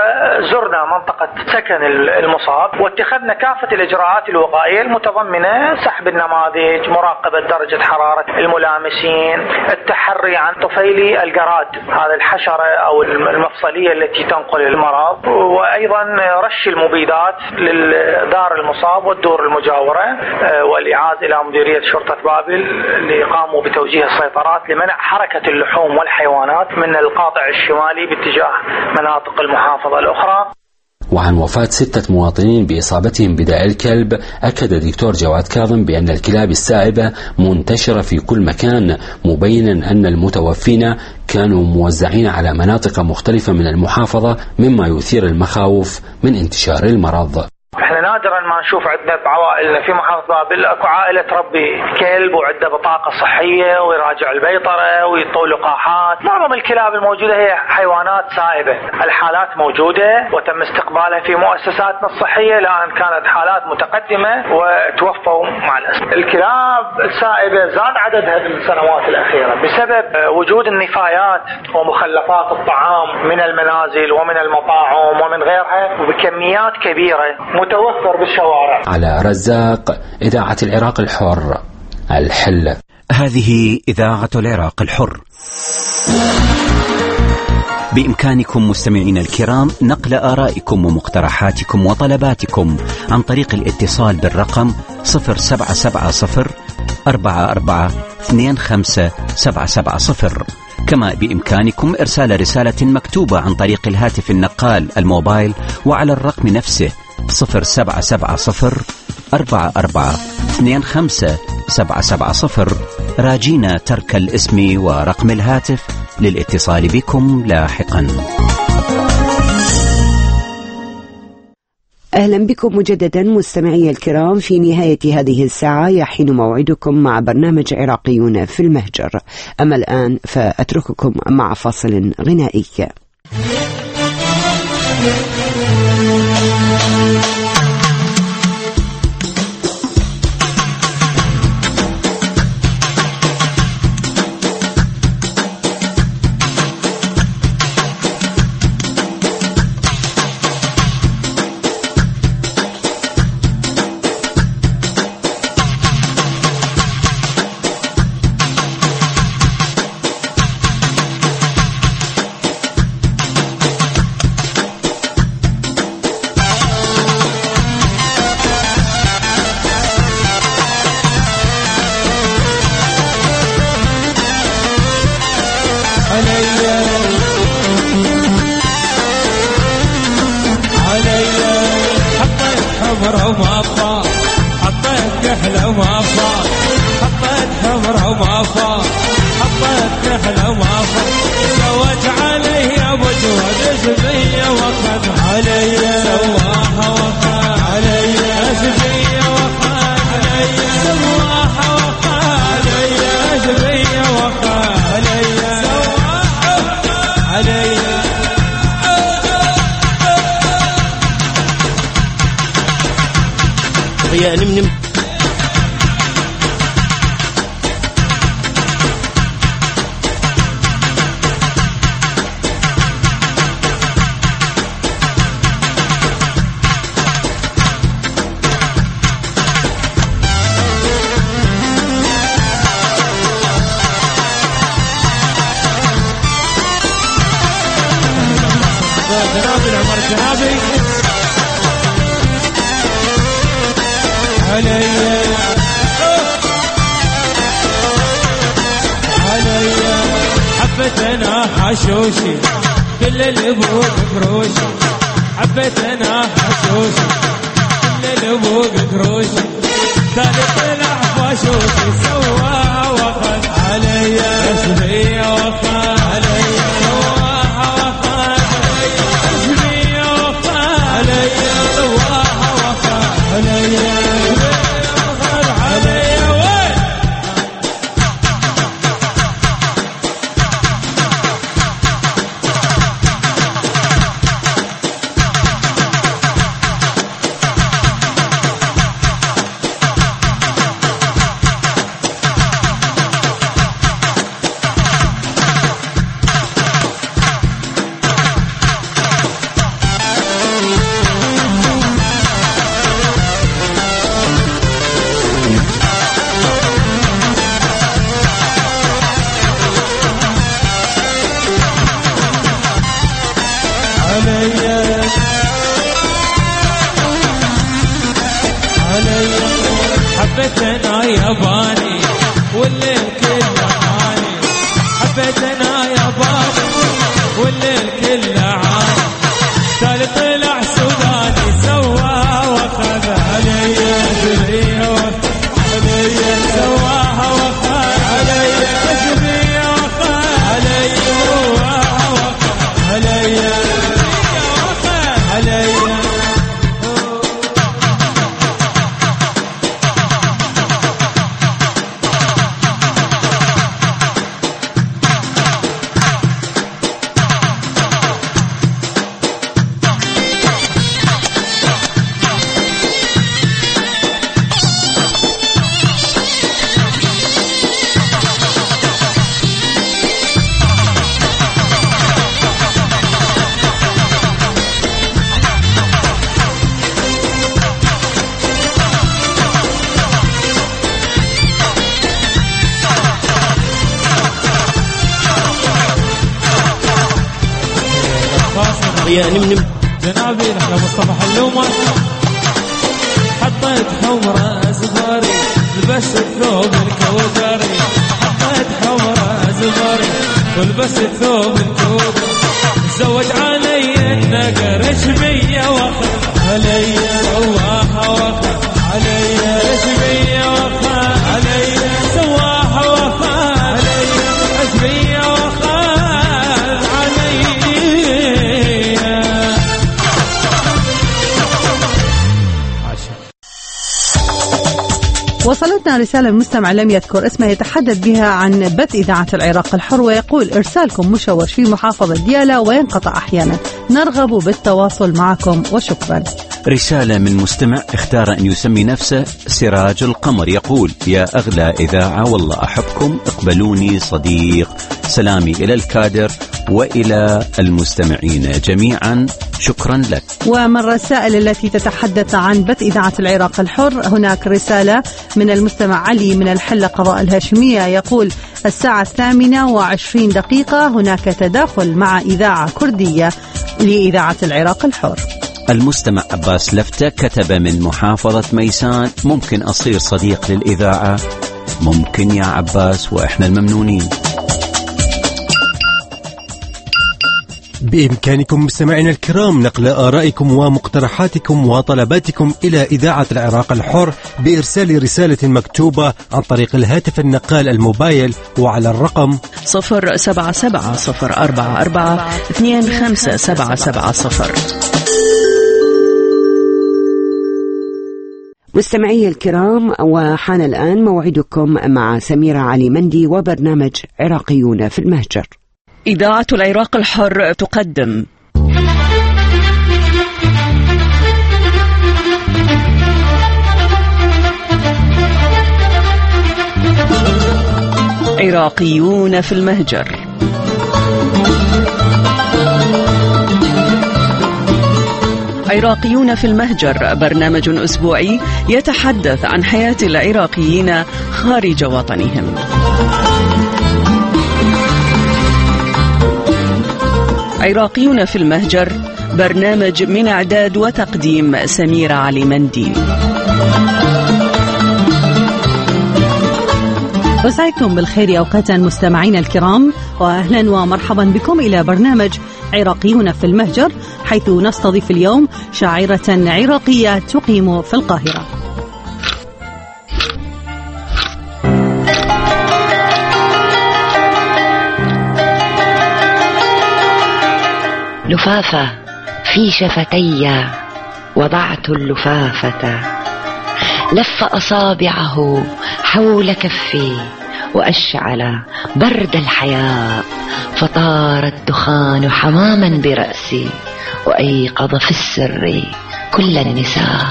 وزرنا منطقة سكن المصاب واتخذنا كافة الإجراءات الوقائية المتضمنة سحب النماذج، مراقبة درجة حرارة الملامسين، التحري عن طفيلي الجراد، هذا الحشرة أو المفصلية التي تنقل المرض، وأيضا رش المبيدات للدار المصاب والدور المجاورة، والإعادة إلى مديرية شرطة بابل اللي قاموا بتوجيه السيطرات لمنع حركة اللحوم والحيوانات من القاطع الشمالي باتجاه مناطق المحافظة الأخرى. وعن وفاة 6 مواطنين بإصابتهم بداء الكلب، أكد دكتور جواد كاظم بأن الكلاب السائبة منتشرة في كل مكان، مبينا أن المتوفين كانوا موزعين على مناطق مختلفة من المحافظة، مما يثير المخاوف من انتشار المرض. احنا نادرا ما نشوف عندنا بعوائلنا في محافظة بابل اكو عائلة تربي كلب وعنده بطاقة صحية ويراجع البيطرة ويطول لقاحات. معظم الكلاب الموجودة هي حيوانات سائبة. الحالات موجودة وتم استقبالها في مؤسساتنا الصحية، لأن كانت حالات متقدمة وتوفوا مع الأسف. الكلاب السائبة زاد عددها في السنوات الأخيرة بسبب وجود النفايات ومخلفات الطعام من المنازل ومن المطاعم ومن غيرها وبكميات كبيرة متوفر بالشوارع. على رزاق، إذاعة العراق الحر، الحلة. هذه إذاعة العراق الحر. بإمكانكم مستمعين الكرام نقل آرائكم ومقترحاتكم وطلباتكم عن طريق الاتصال بالرقم 0770 44 25 770. كما بإمكانكم إرسال رسالة مكتوبة عن طريق الهاتف النقال الموبايل وعلى الرقم نفسه 0770 44 25 770، راجينا ترك الاسم ورقم الهاتف للاتصال بكم لاحقا. أهلا بكم مجددا مستمعي الكرام. في نهاية هذه الساعة يحين موعدكم مع برنامج عراقيون في المهجر. أما الآن فأترككم مع فاصل غنائي. جنابي العمر جنابي عليا عليا حبيت انا حشوشي كل الابوق قروشي حبيت انا حشوشي كل الابوق قروشي ثالث طلع فاشوشي سواها وخذ عليا اسمي وخذ عليا سواها وخذ عليا اسمي وخذ عليا سواها وخذ عليا وخذ عليا وين حبيت انا ياباني والليل كله عاني حبيت انا ياباني والليل كله عاني تالي طلع سوداني سواها وخذ عليا سبيه وخذ عليا سواها وخذ عليا سبيه وخذ عليا سواها وخذ عليا سبيه وخذ عليا جنابي نحن مصطفى حلومة حطيت حمرة زباري لبست ثوب الكودري حطيت حمرة زباري ولبست ثوب الكودري تزوج علي النقر شبية وخذ علي سواها وخذ علي شبية وخذ علي سواها وخذ علي شبية وخذ علي. وصلتنا رسالة المستمع لم يذكر اسمه يتحدث بها عن بث إذاعة العراق الحر ويقول إرسالكم مشوش في محافظة ديالى وينقطع أحيانا نرغب بالتواصل معكم وشكرا. رسالة من مستمع اختار أن يسمي نفسه سراج القمر يقول يا أغلى إذاعة والله أحبكم اقبلوني صديق سلامي إلى الكادر وإلى المستمعين جميعا شكرا لك. ومن الرسائل التي تتحدث عن بث إذاعة العراق الحر هناك رسالة من المستمع علي من الحلة قضاء الهاشمية يقول 20:20 هناك تداخل مع إذاعة كردية لإذاعة العراق الحر. المستمع عباس لفتة كتب من محافظة ميسان ممكن أصير صديق للإذاعة؟ ممكن يا عباس وإحنا الممنونين. بإمكانكم مستمعينا الكرام نقل آرائكم ومقترحاتكم وطلباتكم إلى إذاعة العراق الحر بإرسال رسالة مكتوبة عن طريق الهاتف النقال الموبايل وعلى الرقم 077-044-25770. مستمعي الكرام وحان الآن موعدكم مع سميرة علي مندي وبرنامج عراقيون في المهجر. إذاعة العراق الحر تقدم عراقيون في المهجر. عراقيون في المهجر برنامج أسبوعي يتحدث عن حياة العراقيين خارج وطنهم. عراقيون في المهجر، برنامج من إعداد وتقديم سميرة علي مندي. أسعدتم بالخير أوقاتا مستمعين الكرام، وأهلا ومرحبا بكم إلى برنامج عراقيون في المهجر، حيث نستضيف اليوم شاعرة عراقية تقيم في القاهرة. لفافة في شفتي وضعت اللفافة، لف أصابعه حول كفي وأشعل برد الحياة، فطار الدخان حماما برأسي وأيقظ في السر كل النساء.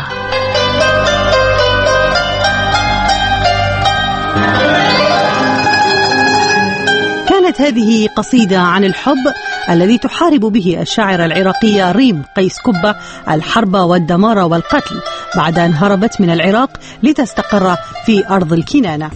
كانت هذه قصيدة عن الحب الذي تحارب به الشاعرة العراقية ريم قيس كبة الحرب والدمار والقتل بعد أن هربت من العراق لتستقر في أرض الكنانة.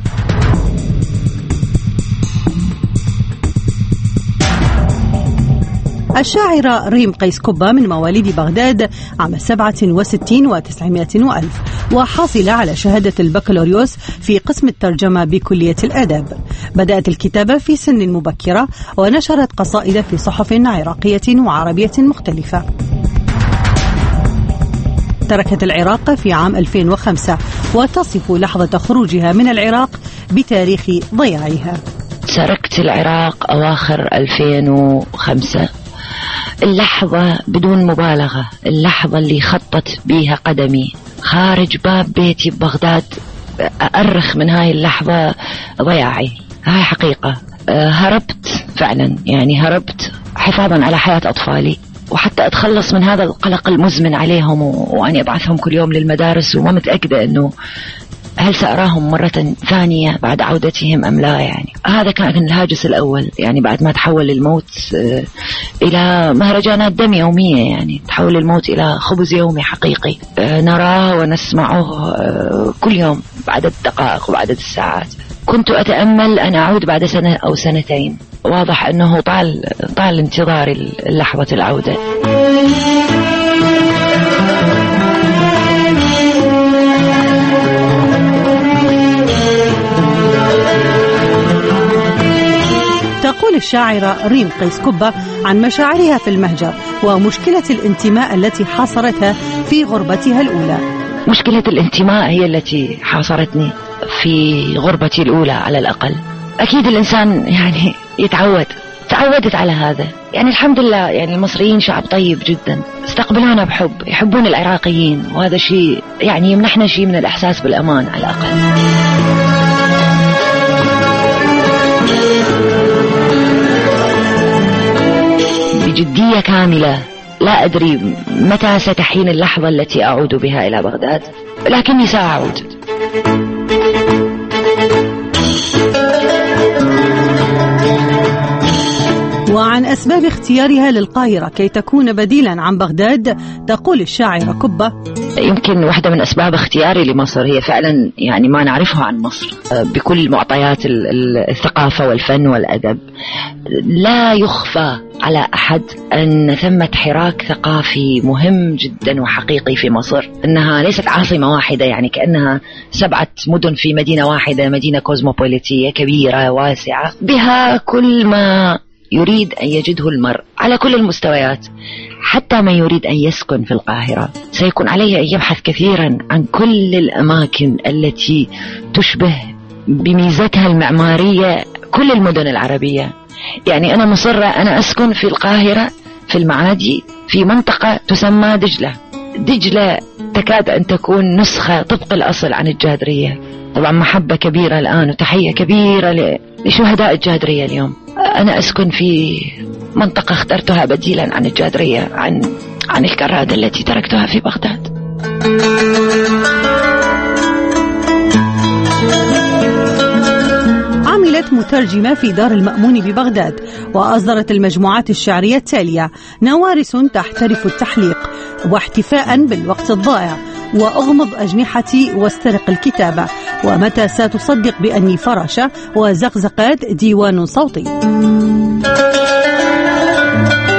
الشاعرة ريم قيس كبة من مواليد بغداد عام 67 و900 وألف، وحاصلة على شهادة البكالوريوس في قسم الترجمة بكلية الآداب. بدأت الكتابة في سن مبكرة ونشرت قصائد في صحف عراقية وعربية مختلفة. تركت العراق في عام 2005 وتصف لحظة خروجها من العراق بتاريخ ضياعها. تركت العراق أواخر 2005، اللحظة بدون مبالغة، اللحظة اللي خطت بيها قدمي خارج باب بيتي ببغداد، أرخ من هاي اللحظة ضياعي. هاي حقيقة. هربت فعلا، يعني هربت حفاظا على حياة أطفالي، وحتى أتخلص من هذا القلق المزمن عليهم وأني أبعثهم كل يوم للمدارس وما متأكدة أنه هل سأراهم مرة ثانية بعد عودتهم أم لا. يعني هذا كان الهاجس الأول، يعني بعد ما تحول الموت إلى مهرجانات دم يومية، يعني تحول الموت إلى خبز يومي حقيقي نراه ونسمعه كل يوم بعدد الدقائق وبعدد الساعات. كنت أتأمل أن أعود بعد سنة أو سنتين، واضح أنه طال انتظار لحظة العودة. تقول الشاعرة ريم قيس كبة عن مشاعرها في المهجر ومشكلة الانتماء التي حاصرتها في غربتها الأولى. مشكلة الانتماء هي التي حاصرتني في غربتي الأولى على الأقل. أكيد الإنسان يعني تعودت على هذا. يعني الحمد لله، يعني المصريين شعب طيب جدا، استقبلونا بحب، يحبون العراقيين، وهذا شيء يعني يمنحنا شيء من الإحساس بالأمان على الأقل. بجدية كاملة لا أدري متى ستحين اللحظة التي أعود بها إلى بغداد، لكني سأعود. وعن أسباب اختيارها للقاهرة كي تكون بديلا عن بغداد تقول الشاعرة كبة: يمكن واحدة من أسباب اختياري لمصر هي فعلا يعني ما نعرفه عن مصر بكل معطيات الثقافة والفن والأدب. لا يخفى على أحد أن ثمة حراك ثقافي مهم جدا وحقيقي في مصر، أنها ليست عاصمة واحدة، يعني كأنها 7 مدن في مدينة واحدة، مدينة كوزموبوليتية كبيرة واسعة بها كل ما يريد أن يجده المرء على كل المستويات. حتى من يريد أن يسكن في القاهرة سيكون عليه أن يبحث كثيرا عن كل الأماكن التي تشبه بميزتها المعمارية كل المدن العربية. يعني أنا مصرة أنا أسكن في القاهرة في المعادي في منطقة تسمى دجلة تكاد أن تكون نسخة طبق الأصل عن الجادرية. طبعا محبة كبيرة الآن وتحية كبيرة لشهداء الجادرية اليوم. أنا أسكن في منطقة اخترتها بديلا عن الجادرية، عن الكرادة التي تركتها في بغداد. عملت مترجمة في دار المأمون ببغداد، وأصدرت المجموعات الشعرية التالية: نوارس تحترف التحليق، واحتفاء بالوقت الضائع، وأغمض أجنحتي واسترق الكتابة، ومتى ستصدق بأني فراشة، وزقزقات ديوان صوتي.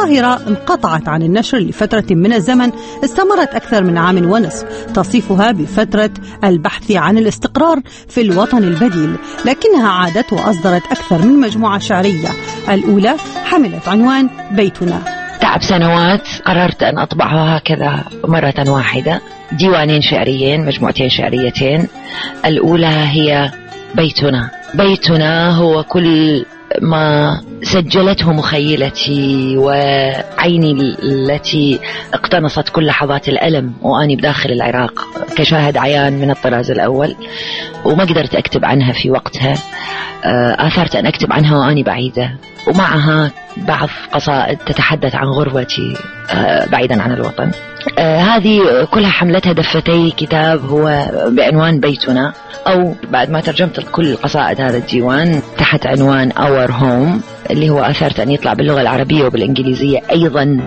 القاهرة انقطعت عن النشر لفترة من الزمن استمرت أكثر من عام ونصف، تصفها بفترة البحث عن الاستقرار في الوطن البديل، لكنها عادت وأصدرت أكثر من مجموعة شعرية. الأولى حملت عنوان بيتنا. تعب سنوات قررت أن أطبعها هكذا مرة واحدة، ديوانين شعريين، مجموعتين شعريتين. الأولى هي بيتنا. بيتنا هو كل ما سجلته مخيلتي وعيني التي اقتنصت كل لحظات الألم وأني بداخل العراق كشاهد عيان من الطراز الأول، وما قدرت أكتب عنها في وقتها. آثرت أن أكتب عنها وأني بعيدة، ومعها بعض قصائد تتحدث عن غربتي بعيدا عن الوطن. هذه كلها حملتها دفتي كتاب هو بعنوان بيتنا، أو بعد ما ترجمت كل قصائد هذا الديوان تحت عنوان Our Home، اللي هو أثرت أن يطلع باللغة العربية وبالإنجليزية أيضا.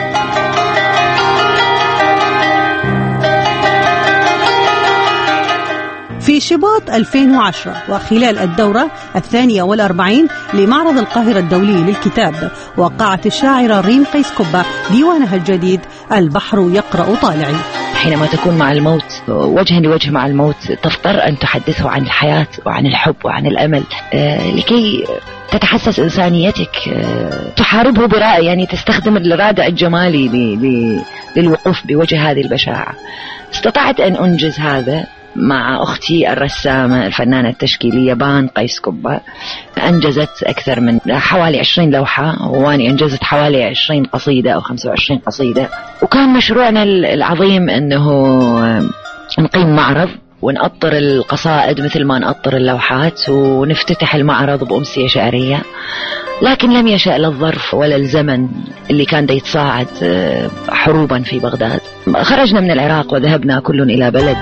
في شباط 2010 وخلال الدورة 42 لمعرض القاهرة الدولي للكتاب، وقعت الشاعرة ريم قيس كبة ديوانها الجديد البحر يقرأ طالعي. حينما تكون مع الموت وجها لوجه مع الموت تضطر أن تحدثه عن الحياة وعن الحب وعن الأمل لكي تتحسس إنسانيتك، تحاربه برأي، يعني تستخدم الرادع الجمالي للوقوف بوجه هذه البشاعة. استطعت أن أنجز هذا مع أختي الرسامة الفنانة التشكيلية بان قيس كبة. أنجزت أكثر من حوالي 20 لوحة، وأنا أنجزت حوالي 20 قصيدة أو 25 قصيدة. وكان مشروعنا العظيم أنه نقيم معرض ونأطر القصائد مثل ما نأطر اللوحات، ونفتتح المعرض بأمسية شعرية. لكن لم يشأ لا الظرف ولا الزمن اللي كان دا يتصاعد حروبا في بغداد. خرجنا من العراق وذهبنا كل إلى بلد.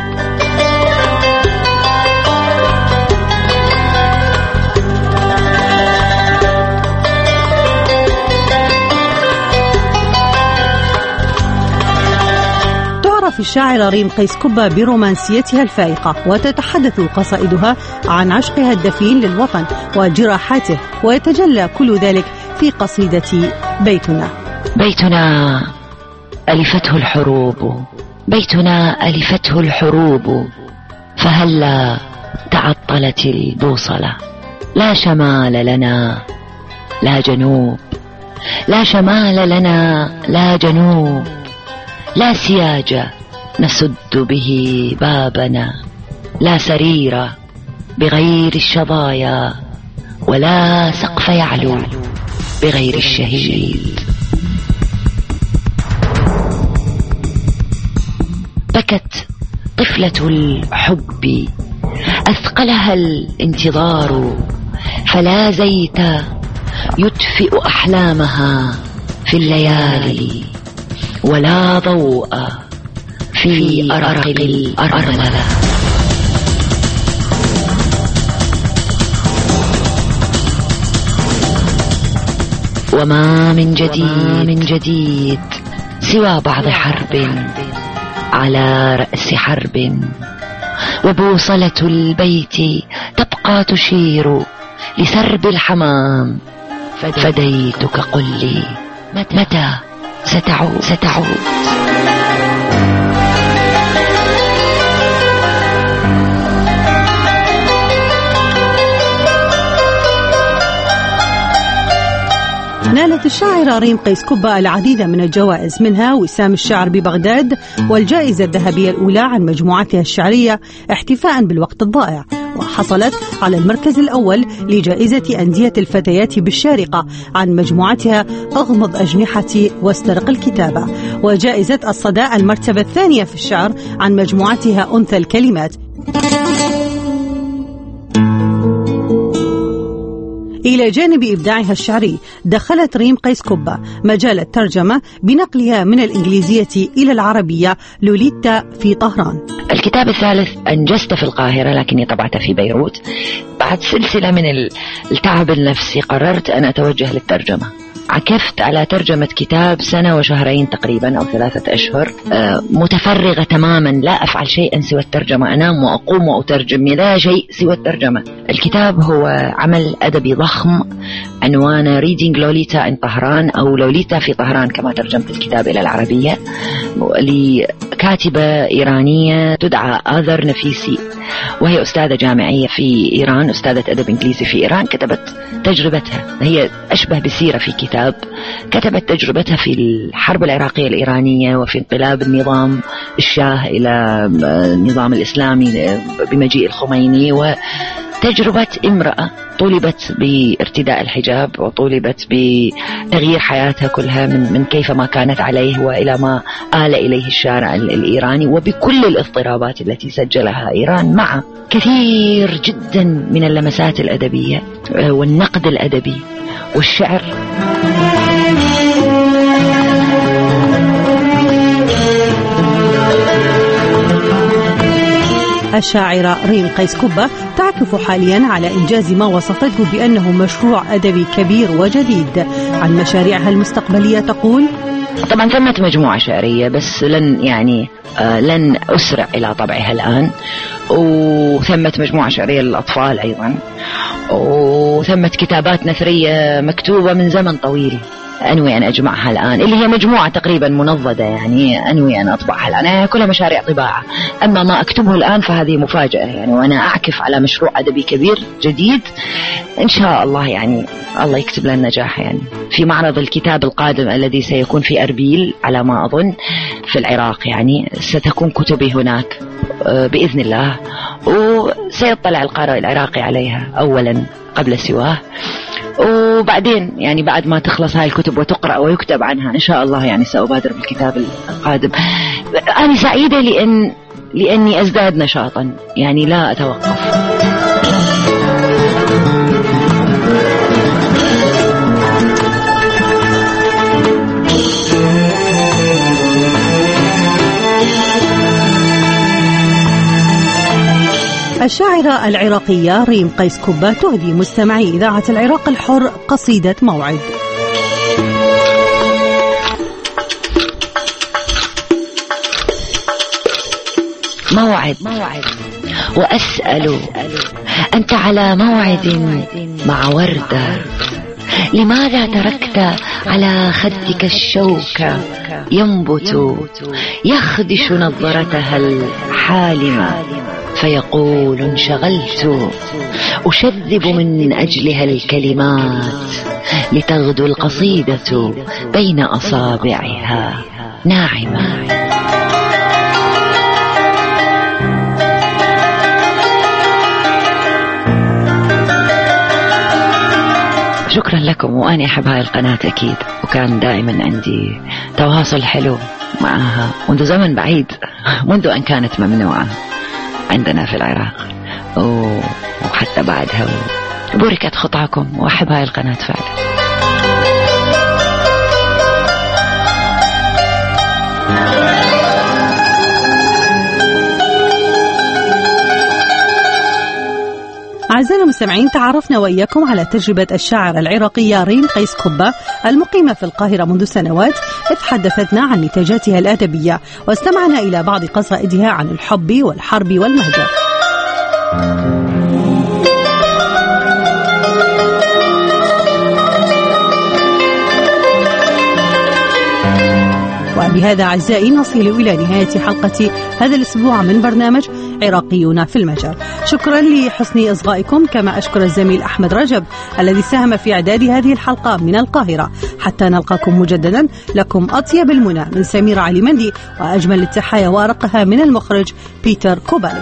الشاعرة ريم قيس كبة برومانسيتها الفائقة، وتتحدث قصائدها عن عشقها الدفين للوطن وجراحاته، ويتجلى كل ذلك في قصيدة بيتنا. بيتنا ألفته الحروب، بيتنا ألفته الحروب، فهلا تعطلت البوصلة. لا شمال لنا لا جنوب، لا شمال لنا لا جنوب، لا سياج نسد به بابنا، لا سرير بغير الشظايا، ولا سقف يعلو بغير الشهيد. بكت طفلة الحب أثقلها الانتظار، فلا زيت يدفئ أحلامها في الليالي، ولا ضوء في أرق الأرملة. وما من جديد سوى بعض حرب على رأس حرب، وبوصلة البيت تبقى تشير لسرب الحمام. فديتك قل لي متى ستعود. نالت الشاعرة ريم قيس كبة العديد من الجوائز، منها وسام الشعر ببغداد والجائزة الذهبية الأولى عن مجموعتها الشعرية احتفاء بالوقت الضائع، وحصلت على المركز الأول لجائزة أندية الفتيات بالشارقة عن مجموعتها أغمض أجنحتي واسترق الكتابة، وجائزة الصداء المرتبة الثانية في الشعر عن مجموعتها أنثى الكلمات. إلى جانب إبداعها الشعري دخلت ريم قيس كبة مجال الترجمة بنقلها من الإنجليزية إلى العربية لوليتا في طهران. الكتاب الثالث أنجزته في القاهرة لكني طبعته في بيروت. بعد سلسلة من التعب النفسي قررت أن أتوجه للترجمة. عكفت على ترجمة كتاب سنة وشهرين تقريبا أو 3 أشهر، متفرغة تماما، لا أفعل شيئا سوى الترجمة، أنام وأقوم وأترجم، لا شيء سوى الترجمة. الكتاب هو عمل أدبي ضخم عنوانه Reading لوليتا in طهران أو لوليتا في طهران كما ترجمت الكتاب إلى العربية، لكاتبة إيرانية تدعى آذر نفيسي، وهي أستاذة جامعية في إيران، أستاذة أدب إنجليزي في إيران. كتبت تجربتها، هي أشبه بسيرة في كتاب، كتبت تجربتها في الحرب العراقية الإيرانية وفي انقلاب النظام الشاه إلى النظام الإسلامي بمجيء الخميني، وتجربة امرأة طولبت بارتداء الحجاب وطولبت بتغيير حياتها كلها من كيف ما كانت عليه وإلى ما آل إليه الشارع الإيراني، وبكل الاضطرابات التي سجلها إيران مع كثير جدا من اللمسات الأدبية والنقد الأدبي والشعر. الشاعرة ريم قيس كبة تعكف حاليا على إنجاز ما وصفته بأنه مشروع أدبي كبير وجديد. عن مشاريعها المستقبلية تقول: طبعا ثمة مجموعة شعرية بس لن أسرع إلى طبعها الآن، وثمة مجموعة شعرية للأطفال أيضا، وثمة كتابات نثرية مكتوبة من زمن طويل أنوي أن أجمعها الآن، اللي هي مجموعة تقريبا منضدة، يعني أنوي أن أطبعها الآن، يعني كلها مشاريع طباعة. أما ما أكتبه الآن فهذه مفاجأة يعني، وأنا أعكف على مشروع أدبي كبير جديد إن شاء الله، يعني الله يكتب لنا النجاح. يعني في معرض الكتاب القادم الذي سيكون في أربيل على ما أظن في العراق، يعني ستكون كتبي هناك بإذن الله، وسيطلع القارئ العراقي عليها أولا قبل سواه، وبعدين يعني بعد ما تخلص هاي الكتب وتقرأ ويكتب عنها إن شاء الله يعني سأبادر بالكتاب القادم. أنا سعيدة لأني أزداد نشاطا، يعني لا أتوقف. الشاعرة العراقية ريم قيس كبة تهدي مستمعي إذاعة العراق الحر قصيدة موعد. موعد وأسأل أنت على موعد مع وردة، لماذا تركت على خدك الشوك ينبت يخدش نظرتها الحالمة، فيقول انشغلت أشذب من أجلها الكلمات لتغدو القصيدة بين أصابعها ناعمة. شكرا لكم، وأنا أحب هاي القناة أكيد، وكان دائما عندي تواصل حلو معها منذ زمن بعيد، منذ أن كانت ممنوعة عندنا في العراق، وحتى بعدها بركت خطاكم، وأحب هاي القناة فعلا. أعزائنا المستمعين، تعرفنا وإياكم على تجربة الشاعرة العراقية ريم قيس كبة المقيمة في القاهرة منذ سنوات، إذ حدثتنا عن نتاجاتها الأدبية واستمعنا إلى بعض قصائدها عن الحب والحرب والمهجر. وبهذا أعزائي نصل إلى نهاية حلقة هذا الأسبوع من برنامج عراقيون في المجر. شكرا لحسن إصغائكم، كما أشكر الزميل أحمد رجب الذي ساهم في إعداد هذه الحلقة من القاهرة. حتى نلقاكم مجددا، لكم أطيب المنى من سمير علي مندي، وأجمل التحايا وأرقها من المخرج بيتر كوبالي.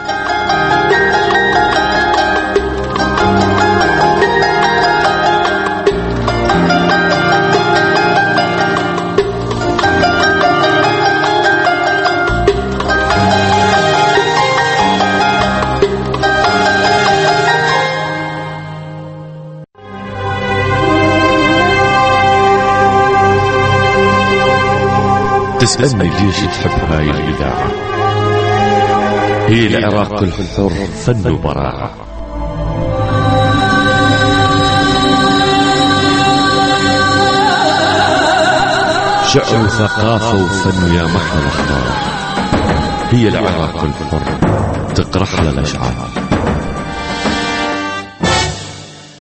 تسألني ليش تحب هاي الإذاعة؟ هي العراق الحر فن وبراعة. شعر ثقافة وفن يا محلى الأخبار. هي العراق الحر تقرأ على الأشعار.